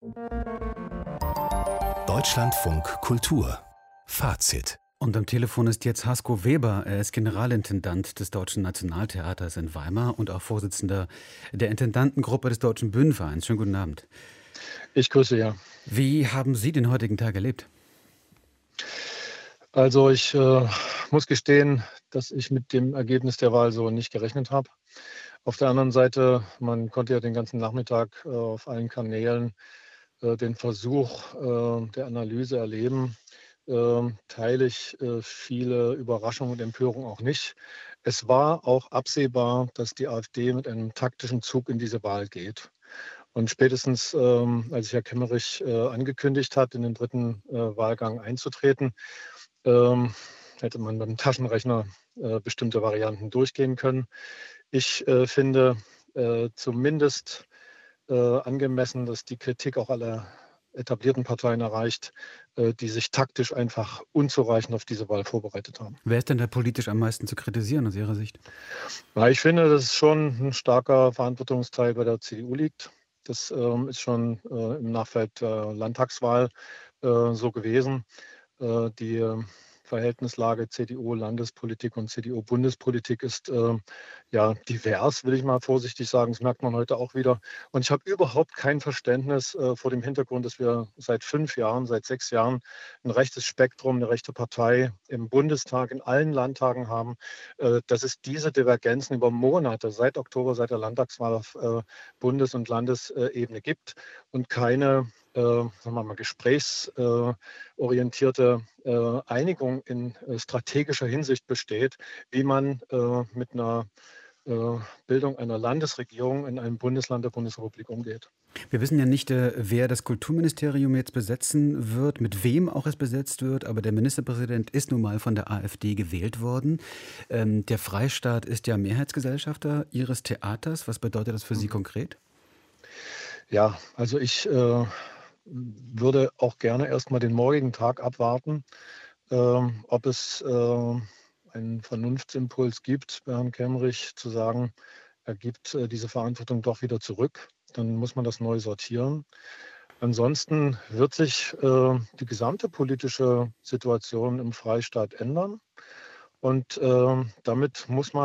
Deutschlandfunk Kultur Fazit. Und am Telefon ist jetzt Hasko Weber. Er ist Generalintendant des Deutschen Nationaltheaters in Weimar und auch Vorsitzender der Intendantengruppe des Deutschen Bühnenvereins. Schönen guten Abend. Ich grüße, ja. Wie haben Sie den heutigen Tag erlebt? Also ich muss gestehen, dass ich mit dem Ergebnis der Wahl so nicht gerechnet habe. Auf der anderen Seite, man konnte ja den ganzen Nachmittag auf allen Kanälen den Versuch der Analyse erleben. Teile ich viele Überraschungen und Empörung auch nicht. Es war auch absehbar, dass die AfD mit einem taktischen Zug in diese Wahl geht. Und spätestens, als Herr Kemmerich angekündigt hat, in den dritten Wahlgang einzutreten, hätte man mit dem Taschenrechner bestimmte Varianten durchgehen können. Ich finde zumindest angemessen, dass die Kritik auch aller etablierten Parteien erreicht, die sich taktisch einfach unzureichend auf diese Wahl vorbereitet haben. Wer ist denn da politisch am meisten zu kritisieren aus Ihrer Sicht? Ja, ich finde, dass schon ein starker Verantwortungsteil bei der CDU liegt. Das ist schon im Nachfeld der Landtagswahl so gewesen. Die Verhältnislage CDU-Landespolitik und CDU-Bundespolitik ist ja divers, will ich mal vorsichtig sagen. Das merkt man heute auch wieder. Und ich habe überhaupt kein Verständnis vor dem Hintergrund, dass wir seit 5 Jahren, seit 6 Jahren ein rechtes Spektrum, eine rechte Partei im Bundestag, in allen Landtagen haben, dass es diese Divergenzen über Monate, seit Oktober, seit der Landtagswahl auf Bundes- und Landesebene gibt und keine sagen wir mal, gesprächsorientierte Einigung in strategischer Hinsicht besteht, wie man mit einer Bildung einer Landesregierung in einem Bundesland der Bundesrepublik umgeht. Wir wissen ja nicht, wer das Kulturministerium jetzt besetzen wird, mit wem auch es besetzt wird, aber der Ministerpräsident ist nun mal von der AfD gewählt worden. Der Freistaat ist ja Mehrheitsgesellschafter Ihres Theaters. Was bedeutet das für Sie konkret? Ja, also ich würde auch gerne erstmal den morgigen Tag abwarten, ob es einen Vernunftsimpuls gibt bei Herrn Kemmerich, zu sagen, er gibt diese Verantwortung doch wieder zurück. Dann muss man das neu sortieren. Ansonsten wird sich die gesamte politische Situation im Freistaat ändern. Und damit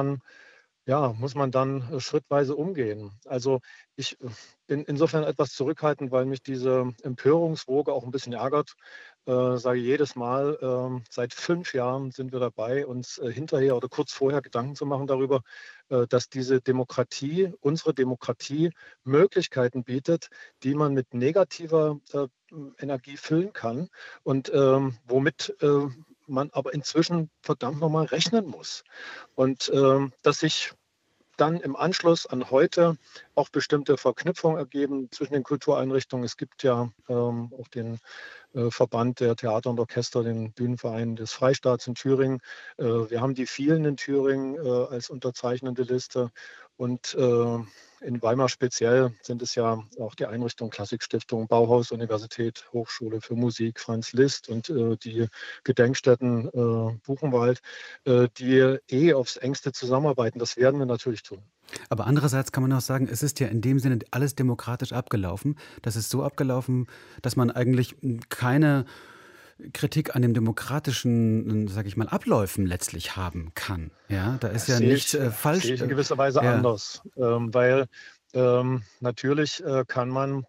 muss man dann schrittweise umgehen. Also ich bin insofern etwas zurückhaltend, weil mich diese Empörungswoge auch ein bisschen ärgert. Sage jedes Mal, seit 5 Jahren sind wir dabei, uns hinterher oder kurz vorher Gedanken zu machen darüber, dass diese Demokratie, unsere Demokratie, Möglichkeiten bietet, die man mit negativer Energie füllen kann und womit man aber inzwischen verdammt nochmal rechnen muss. Und dass sich dann im Anschluss an heute auch bestimmte Verknüpfungen ergeben zwischen den Kultureinrichtungen. Es gibt ja auch den Verband der Theater und Orchester, den Bühnenverein des Freistaats in Thüringen. Wir haben die vielen in Thüringen als unterzeichnende Liste. Und in Weimar speziell sind es ja auch die Einrichtungen Klassikstiftung, Bauhaus, Universität, Hochschule für Musik, Franz Liszt und die Gedenkstätten Buchenwald, die aufs engste zusammenarbeiten. Das werden wir natürlich tun. Aber andererseits kann man auch sagen, es ist ja in dem Sinne alles demokratisch abgelaufen. Das ist so abgelaufen, dass man eigentlich keine Kritik an den demokratischen, sage ich mal, Abläufen letztlich haben kann. Ja, da ist Das ja nichts falsch. sehe ich in gewisser Weise anders, weil natürlich kann man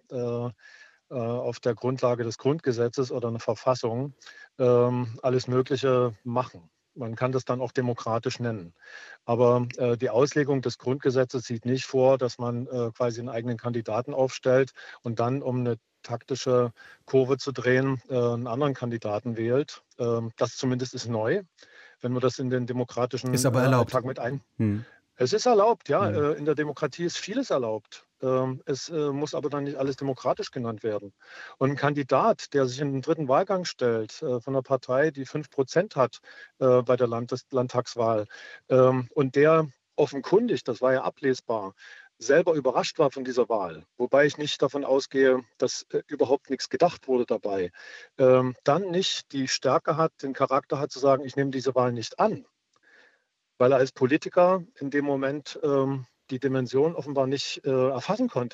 auf der Grundlage des Grundgesetzes oder einer Verfassung alles Mögliche machen. Man kann das dann auch demokratisch nennen. Aber die Auslegung des Grundgesetzes sieht nicht vor, dass man quasi einen eigenen Kandidaten aufstellt und dann, um eine taktische Kurve zu drehen, einen anderen Kandidaten wählt. Das zumindest ist neu, wenn wir das in den Ist demokratischen aber erlaubt. Alltag mit ein. Hm. Es ist erlaubt, ja. Ja. In der Demokratie ist vieles erlaubt. Es muss aber dann nicht alles demokratisch genannt werden. Und ein Kandidat, der sich in den dritten Wahlgang stellt, von einer Partei, die 5% hat bei der Landtagswahl, und der offenkundig, das war ja ablesbar, selber überrascht war von dieser Wahl, wobei ich nicht davon ausgehe, dass überhaupt nichts gedacht wurde dabei, dann nicht die Stärke hat, den Charakter hat zu sagen, ich nehme diese Wahl nicht an, weil er als Politiker in dem Moment die Dimension offenbar nicht erfassen konnte.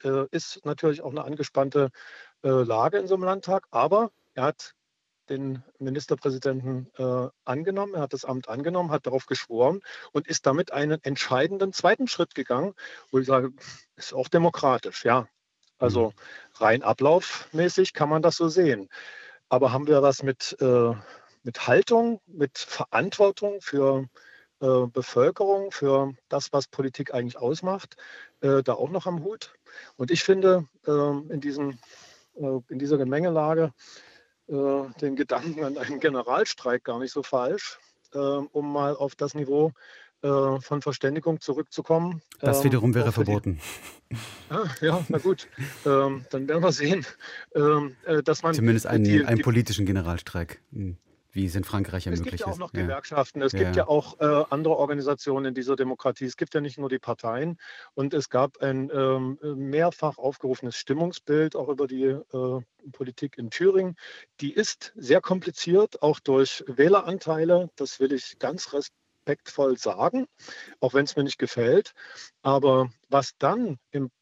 ist natürlich auch eine angespannte Lage in so einem Landtag, aber er hat den Ministerpräsidenten angenommen, er hat das Amt angenommen, hat darauf geschworen und ist damit einen entscheidenden zweiten Schritt gegangen, wo ich sage, ist auch demokratisch, ja. Also rein ablaufmäßig kann man das so sehen. Aber haben wir was mit Haltung, mit Verantwortung für Bevölkerung, für das, was Politik eigentlich ausmacht, da auch noch am Hut? Und ich finde in dieser Gemengelage den Gedanken an einen Generalstreik gar nicht so falsch, um mal auf das Niveau von Verständigung zurückzukommen. Das wiederum wäre verboten. Ja, na gut, dann werden wir sehen, dass man zumindest einen politischen Generalstreik, wie es in Frankreich ja möglich ist. Es gibt ja auch noch Gewerkschaften, es gibt ja auch andere Organisationen in dieser Demokratie. Es gibt ja nicht nur die Parteien. Und es gab ein mehrfach aufgerufenes Stimmungsbild auch über die Politik in Thüringen. Die ist sehr kompliziert, auch durch Wähleranteile. Das will ich ganz respektvoll sagen, auch wenn es mir nicht gefällt. Aber was dann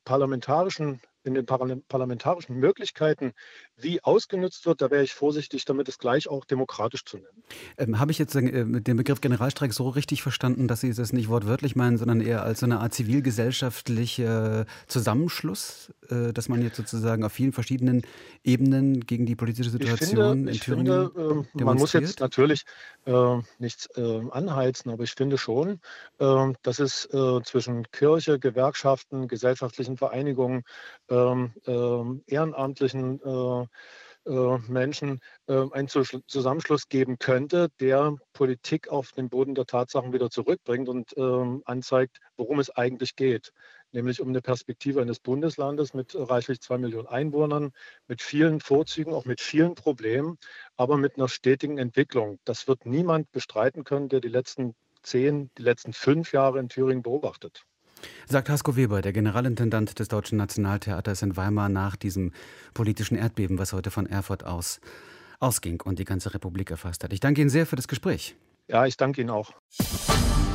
in den parlamentarischen Möglichkeiten wie ausgenutzt wird, da wäre ich vorsichtig, damit es gleich auch demokratisch zu nennen. Habe ich jetzt den Begriff Generalstreik so richtig verstanden, dass Sie das nicht wortwörtlich meinen, sondern eher als so eine Art zivilgesellschaftlicher Zusammenschluss, dass man jetzt sozusagen auf vielen verschiedenen Ebenen gegen die politische Situation in Thüringen demonstriert? Man muss jetzt natürlich nichts anheizen, aber ich finde schon, dass es zwischen Kirche, Gewerkschaften, gesellschaftlichen Vereinigungen, ehrenamtlichen Menschen einen Zusammenschluss geben könnte, der Politik auf den Boden der Tatsachen wieder zurückbringt und anzeigt, worum es eigentlich geht. Nämlich um eine Perspektive eines Bundeslandes mit reichlich 2 Millionen Einwohnern, mit vielen Vorzügen, auch mit vielen Problemen, aber mit einer stetigen Entwicklung. Das wird niemand bestreiten können, der die letzten 5 Jahre in Thüringen beobachtet. Sagt Hasko Weber, der Generalintendant des Deutschen Nationaltheaters in Weimar, nach diesem politischen Erdbeben, was heute von Erfurt ausging und die ganze Republik erfasst hat. Ich danke Ihnen sehr für das Gespräch. Ja, ich danke Ihnen auch.